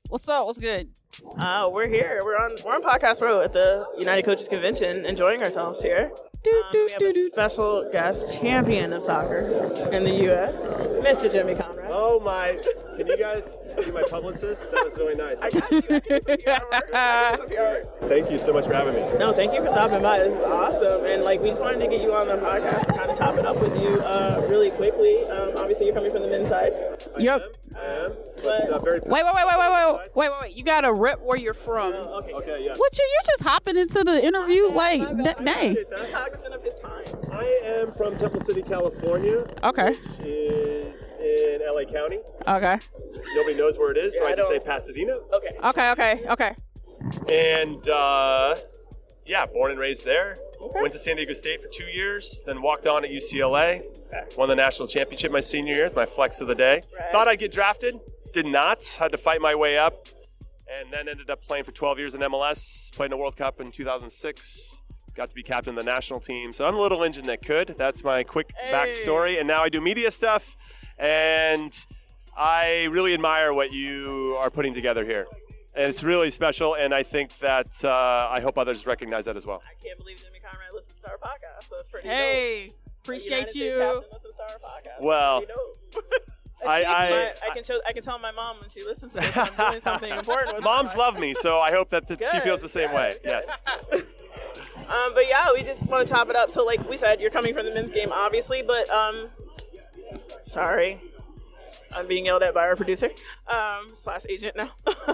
What's up? What's good? We're here. We're on Podcast Row at the United Coaches Convention, enjoying ourselves here. We have a special guest champion of soccer in the U.S., Mr. Jimmy Conrad. Oh my! Can you guys be my publicist? That was really nice. I got you. I can see Thank you so much for having me. No, thank you for stopping by. This is awesome. And we just wanted to get you on the podcast to kind of chop it up with you really quickly. Obviously, you're coming from the men's side. Yep. I am. But Wait. You gotta rep where you're from. Okay, yeah. What you just hopping into the interview like dang. I'm cognizant of his time. I am from Temple City, California. Okay. Which is in LA County. Okay. Nobody knows where it is, so Yeah, I just I say don't- Pasadena. Okay. And born and raised there. Went to San Diego State for 2 years, then walked on at UCLA. Won the national championship my senior year. It's my flex of the day. Right. Thought I'd get drafted. Did not. Had to fight my way up. And then ended up playing for 12 years in MLS. Played in the World Cup in 2006. Got to be captain of the national team. So I'm a little engine that could. That's my quick backstory. And now I do media stuff. And I really admire what you are putting together here. And it's really special. And I think that I hope others recognize that as well. I can't believe Jimmy Conrad listens to our podcast, so it's pretty Hey, dope. appreciate United States you. captain listens to our podcast. Well, Pretty dope. I I can tell my mom when she listens to this I'm doing something important with moms my love me, so I hope that she Good, feels the same good, way. good. Yes. But yeah, we just want to chop it up. So like we said, you're coming from the men's game, obviously, but sorry, I'm being yelled at by our producer / agent now.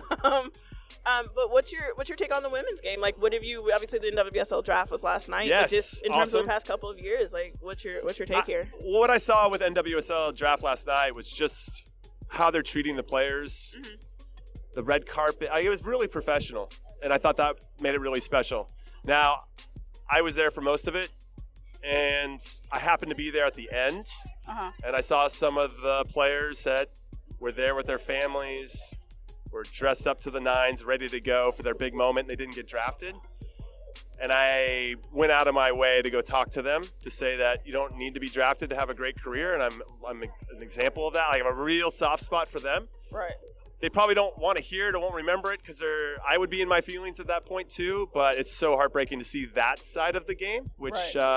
But what's your take on the women's game? Like, what have you? Obviously, the NWSL draft was last night. Yes, but just in terms of awesome. the past couple of years, like, what's your take here? What I saw with NWSL draft last night was just how they're treating the players, the red carpet. It was really professional, and I thought that made it really special. Now, I was there for most of it, and I happened to be there at the end, and I saw some of the players that were there with their families, were dressed up to the nines, ready to go for their big moment. They didn't get drafted. And I went out of my way to go talk to them to say that you don't need to be drafted to have a great career. And I'm an example of that. I have a real soft spot for them. Right. They probably don't want to hear it or won't remember it because I would be in my feelings at that point too. But it's so heartbreaking to see that side of the game, which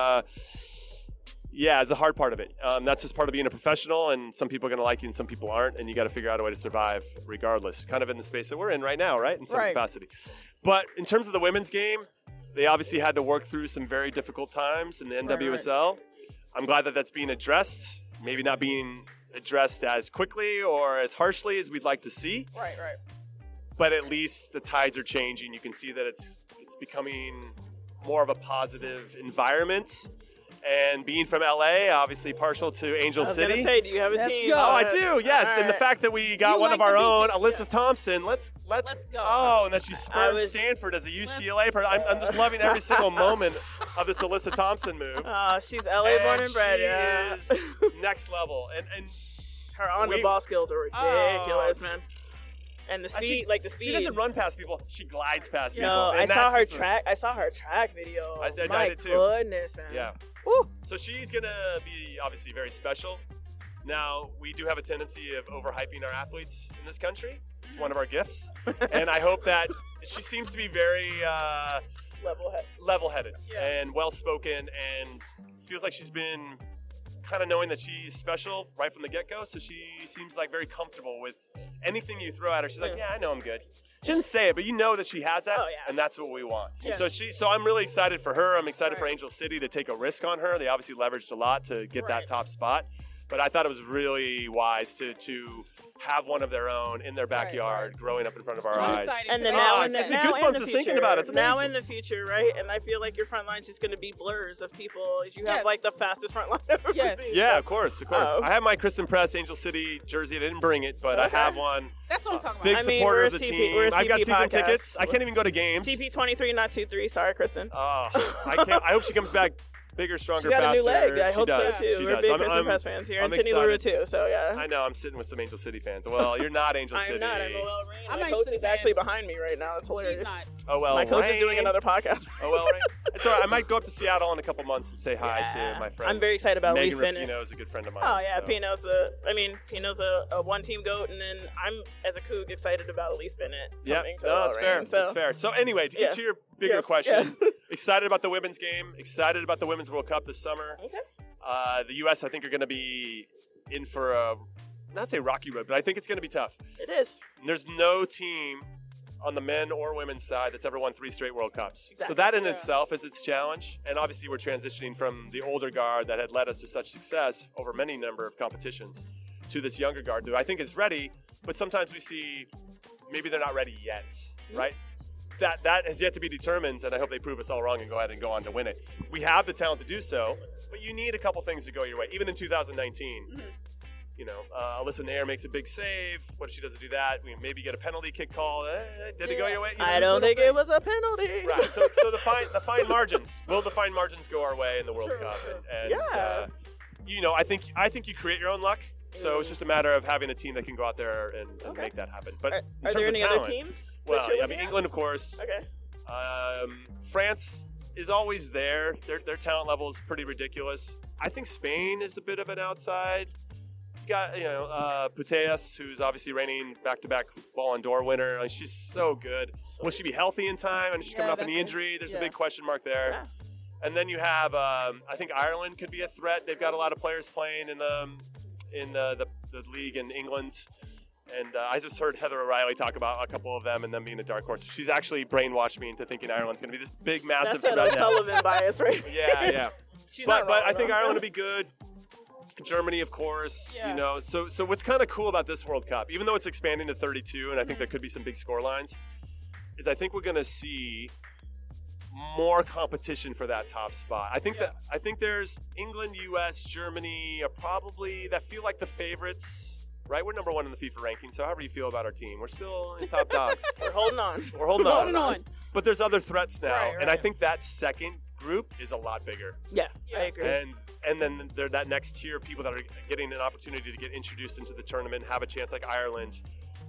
is a hard part of it. That's just part of being a professional, and some people are going to like you and some people aren't, and you got to figure out a way to survive regardless, kind of in the space that we're in right now, right? In some capacity. But in terms of the women's game, they obviously had to work through some very difficult times in the NWSL. I'm glad that that's being addressed, maybe not being addressed as quickly or as harshly as we'd like to see. Right. But at least the tides are changing. You can see that it's becoming more of a positive environment. And being from LA, obviously partial to Angel City. I was gonna say, do you have a team? go. Oh, I do, yes. All And the right. fact that we got You one like of our the own, beaches, Alyssa Thompson. Let's go. Oh, and that she spurned Stanford as a UCLA person. I'm just loving every single moment of this Alyssa Thompson move. Oh, she's LA born and bred. She Yeah. is next level. And Her on-the-ball skills are ridiculous, man. And the speed, the speed. She doesn't run past people. She glides past people. No, And I saw her that's just track. I saw her track video. I My did too. goodness, man. Yeah. Woo. So she's going to be obviously very special. Now, we do have a tendency of overhyping our athletes in this country. It's one of our gifts. And I hope that she seems to be very level-headed and well-spoken, and feels like she's been kind of knowing that she's special right from the get-go. So she seems like very comfortable with anything you throw at her. She's like, yeah, I know I'm good. She didn't say it, but you know that she has that, and that's what we want. Yeah. So I'm really excited for her. I'm excited for Angel City to take a risk on her. They obviously leveraged a lot to get that top spot. But I thought it was really wise to have one of their own in their backyard growing up in front of our eyes. And then Oh, now it in the, gives me now in goosebumps the just future, thinking about it. It's now amazing. in the future, right? And I feel like your front line's just going to be blurs of people. You have Yes. the fastest front line I've ever Yes. seen. Yeah, So- of course. Oh. I have my Kristen Press Angel City jersey. I didn't bring it, but I have one. That's what I'm talking Big about. I mean, supporter we're of the a CP team. we're a I've got CP season podcast. tickets. I can't even go to games. CP23, not 23. Sorry, Kristen. I hope she comes back Bigger, stronger, She's got faster. a new leg. I hope does. so too. She We're does. big Kristen Press fans here, and Sydney LaRue too. So yeah. I know. I'm sitting with some Angel City fans. Well, you're not Angel City. I'm not. I'm OL Reign. I'm My Angel coach City is fan. actually behind me right now. It's hilarious. She's not. Oh well. My coach Rain. is doing another podcast. Oh well. Rain. It's all right. I might go up to Seattle in a couple months and say hi to my friends. I'm very excited about Megan Elise Bennett. Rapinoe is a good friend of mine. Oh yeah, so. Pino's a one-team goat, and then I'm as a Coug excited about Elise Bennett. Yeah, coming to no, that's OL fair. Reign, so. That's fair. So anyway, to get to your bigger Yes, question, yeah. excited about the women's game. Excited about the Women's World Cup this summer. Okay. The U.S. I think are going to be in for a not say rocky road, but I think it's going to be tough. It is. There's no team on the men or women's side that's ever won 3 straight World Cups. Exactly. So that in Yeah. itself is its challenge. And obviously we're transitioning from the older guard that had led us to such success over many number of competitions to this younger guard who I think is ready, but sometimes we see maybe they're not ready yet, right? That has yet to be determined, and I hope they prove us all wrong and go ahead and go on to win it. We have the talent to do so, but you need a couple things to go your way. Even in 2019, you know, Alyssa Nair makes a big save. What if she doesn't do that? We maybe get a penalty kick call. Did it go your way? You know, I don't little think it things. was a penalty. Right. So the fine margins. Will the fine margins go our way in the World True. Cup? And Yeah. you know, I think you create your own luck. So it's just a matter of having a team that can go out there and Okay. make that happen. But Are in there terms any of other talent, teams? well, that you're I looking mean, at? England, of course. Okay. France is always there. Their talent level is pretty ridiculous. I think Spain is a bit of an outside. You got, you know, Putellas, who's obviously reigning back-to-back Ballon d'Or winner. Like, she's so good. Will she be healthy in time? And she's coming Yeah, off an that's injury. There's a yeah. big question mark there. Yeah. And then you have, I think Ireland could be a threat. They've got a lot of players playing in the league in England. And I just heard Heather O'Reilly talk about a couple of them and them being a dark horse. She's actually brainwashed me into thinking Ireland's going to be this big, massive That's threat an now. O'Sullivan bias, right? Yeah. She's but not wrong, I think though. Ireland will be good. Germany, of course. Yeah. You know, so what's kind of cool about this World Cup, even though it's expanding to 32, and I think there could be some big score lines, is I think we're going to see more competition for that top spot. I think there's England, U.S., Germany are probably that feel like the favorites. Right, we're number 1 in the FIFA ranking. So however you feel about our team, we're still in top dogs. We're holding on. We're holding on. Holding on. But there's other threats now, Right, and I right. think that second group is a lot bigger. Yeah, I Yeah. agree. And then there that next tier of people that are getting an opportunity to get introduced into the tournament, have a chance like Ireland.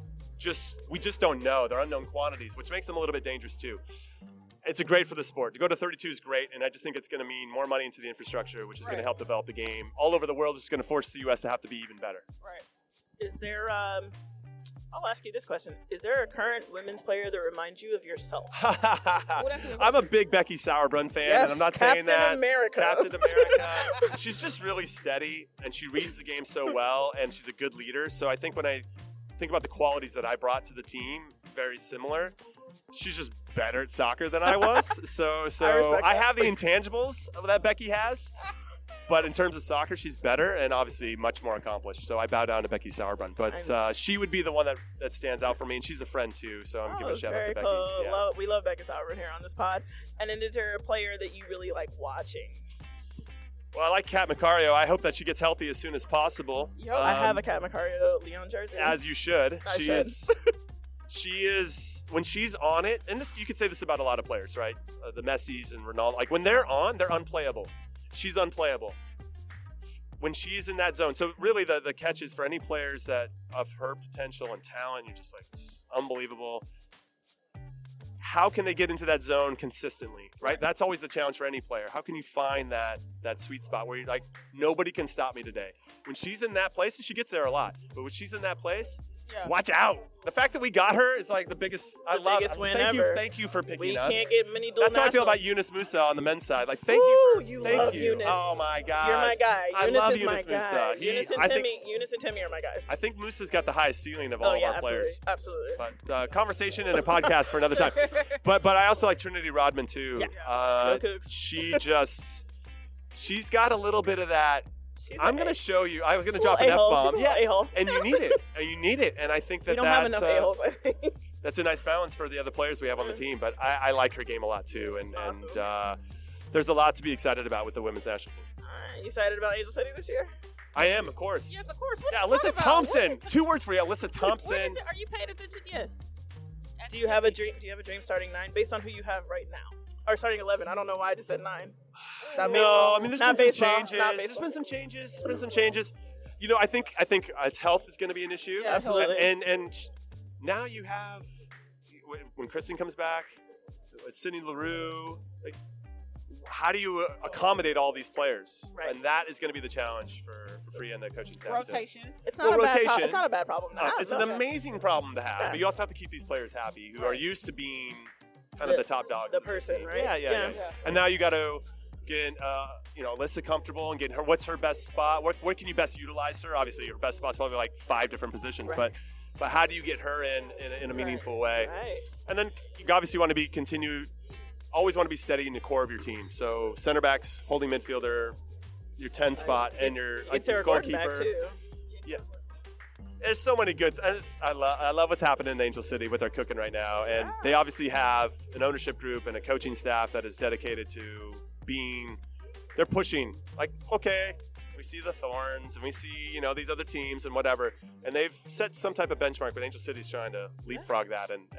We just don't know. They're unknown quantities, which makes them a little bit dangerous too. It's great for the sport. To go to 32 is great, and I just think it's going to mean more money into the infrastructure, which is going to Right. help develop the game all over the world. It's going to force the U.S. to have to be even better. Right. Is there, I'll ask you this question. Is there a current women's player that reminds you of yourself? that's an I'm a big Becky Sauerbrunn fan, Yes, and I'm not Captain saying that. America. Captain America. She's just really steady, and she reads the game so well, and she's a good leader. So I think when I think about the qualities that I brought to the team, very similar. She's just better at soccer than I was. So respect I that. have the intangibles that Becky has. But in terms of soccer, she's better and obviously much more accomplished. So I bow down to Becky Sauerbrunn. But she would be the one that stands out for me, and she's a friend too. So I'm giving a shout out to very Becky. cool. Yeah. We love Becca Sauerbrunn here on this pod. And then is there a player that you really like watching? Well, I like Kat Macario. I hope that she gets healthy as soon as possible. Yup. I have a Cat Macario Leon jersey. As you should. I She should. is. She is when she's on it, and this you could say this about a lot of players, right? The Messis and Ronaldo. Like when they're on, they're unplayable. She's unplayable. When she's in that zone. So really the catch is for any players that of her potential and talent, you're just like, it's unbelievable. How can they get into that zone consistently, right? That's always the challenge for any player. How can you find that sweet spot where you're like, nobody can stop me today? When she's in that place, and she gets there a lot, but when she's in that place, Yeah. watch out. The fact that we got her is like the biggest. I the love biggest it. win Thank ever. Thank you for picking We us. can't get many dual That's how I feel about nationals. Yunus Musa on the men's side. Like, thank Woo, you. you Thank love you. Yunus. Oh my God. You're my guy. I Yunus love is Yunus my Musa. guy. Yunus and I Timmy. think Yunus and Timmy are my guys. I think Musa's got the highest ceiling of all of yeah, our players. absolutely. But conversation and a podcast for another time. But I also like Trinity Rodman too. Yeah. Go Cougs. She's got a little bit of that. She's I'm a- gonna show you. I was gonna she's a drop an little F-bomb. a-hole. She's a little a-hole. And you need it. And you need it. And I think that We don't have enough a-holes, I think. that's a nice balance for the other players we have on the team. But I like her game a lot too. And there's a lot to be excited about with the women's national team. Alright, you excited about Angel City this year? I am, of course. Yes, of course. What Yeah, are you Alyssa talking about? Thompson. What is- 2 words for you, Alyssa what Thompson. are you paying attention? Yes. Do you have a dream? Do you have a dream starting 9 based on who you have right now? or starting 11. I don't know why I just said 9. Not No, baseball. I mean there's Not been baseball. some changes. Not There's baseball. been some changes. There's been some changes. You know, I think its health is going to be an issue. Yeah, Absolutely. And now you have when Kristen comes back, Sydney LaRue. Like, how do you accommodate all these players? Right. And that is going to be the challenge for Priya and the coaching staff. too. Rotation. It's not a bad rotation. it's not a bad problem. to have. It's an Okay. amazing problem to have, Yeah. but you also have to keep these players happy who are Right. used to being kind of the top dogs. the of their person, team. right? Yeah. Yeah. And now you got to get Alyssa comfortable and get her. What's her best spot? Where can you best utilize her? Obviously, her best spot's probably like 5 different positions, Right. but how do you get her in a meaningful way? Right. And then you obviously want to always want to be steady in the core of your team. So center backs, holding midfielder, your 10 spot, and your Get Sarah Gordon back goalkeeper. too. Yeah. There's so many good. I love what's happening in Angel City with their cooking right now, and they obviously have an ownership group and a coaching staff that is dedicated to being. They're pushing like, okay, we see the Thorns and we see these other teams and whatever, and they've set some type of benchmark, but Angel City's trying to leapfrog that, and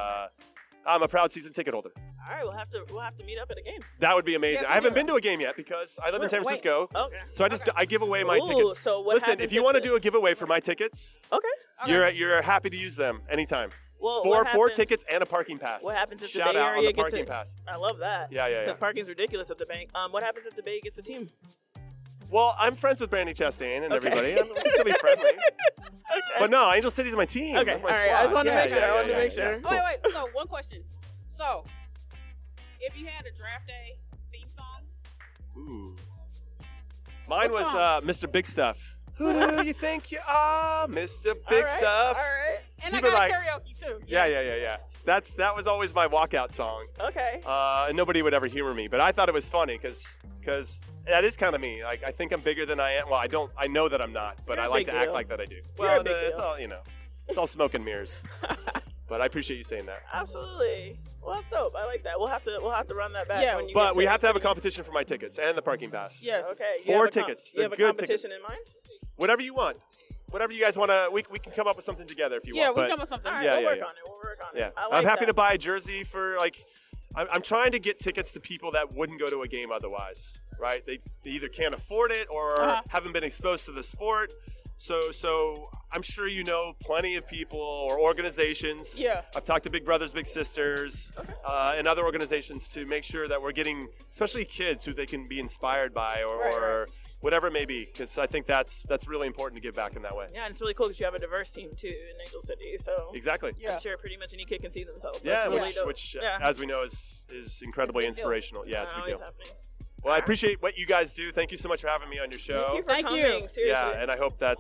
I'm a proud season ticket holder. All right, we'll have to meet up at a game. That would be amazing. Yes, I haven't we been to a game yet because I live in San Wait. Francisco, Okay. so I give away my Ooh, tickets. so what Listen, happens if you want to the- do a giveaway for my tickets. Okay. Okay. You're happy to use them anytime. Well, Four what happens- tickets and a parking pass. What happens if Shout the Bay out on Area the gets parking a, pass. I love that. Yeah. Because parking's ridiculous at the bank. What happens if the Bay gets a team? Well, I'm friends with Brandy Chastain and Okay. everybody. We can still be friendly. Okay. But no, Angel City's my team. Okay. That's my All right. I just squad. wanted to Yeah, make sure. yeah, I wanted yeah, to make yeah, sure. yeah. Wait. So, one question. So, if you had a draft day theme song, Ooh. Mine What was song? Mr. Big Stuff. Who do you think you are, Mr. Big All right, Stuff? All right. and People I got like- karaoke too. Yeah. Yes. That was always my walkout song. Okay. And nobody would ever humor me, but I thought it was funny because that is kind of me. Like, I think I'm bigger than I am. Well, I know that I'm not, but You're I a like big to act deal. like that I do. You're a Well, big it's deal. all it's all smoke and mirrors. But I appreciate you saying that. Absolutely. Well, that's dope. I like that. We'll have to run that back. Yeah, when you But get we have to have a City. competition for my tickets and the parking pass. Yes. Okay. 4 tickets. You have They're a good competition tickets. in mind? Whatever you want. Whatever you guys want to, we can come up with something together if you Yeah, want. we but come with something. All right. Yeah, we'll yeah, work yeah. on it. We'll work on yeah, it. I like I'm happy that. to buy a jersey for I'm trying to get tickets to people that wouldn't go to a game otherwise, right? They either can't afford it or Uh-huh. haven't been exposed to the sport. So I'm sure you know plenty of people or organizations. Yeah. I've talked to Big Brothers Big Sisters and other organizations to make sure that we're getting, especially kids, who they can be inspired by or whatever it may be, because I think that's really important to give back in that way. Yeah, and it's really cool because you have a diverse team too in Angel City. So Exactly. Yeah. I'm sure pretty much any kid can see themselves. Yeah, That's really dope. which Yeah. as we know, is incredibly It's a big deal. inspirational. Yeah, it's a big Always deal. happening. Well, I appreciate what you guys do. Thank you so much for having me on your show. Thank you for Thank coming. you. Seriously. Yeah, and I hope that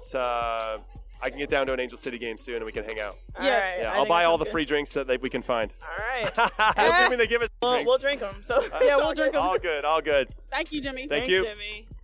I can get down to an Angel City game soon and we can hang out. All Yes. right, Yeah, I I'll think buy that all sounds the good. free drinks that we can find. All right. Assuming they give us drinks. We'll drink them. So Yeah, we'll drink 'em. All good, all good. Thank you, Jimmy. Thank Thanks, you. Jimmy.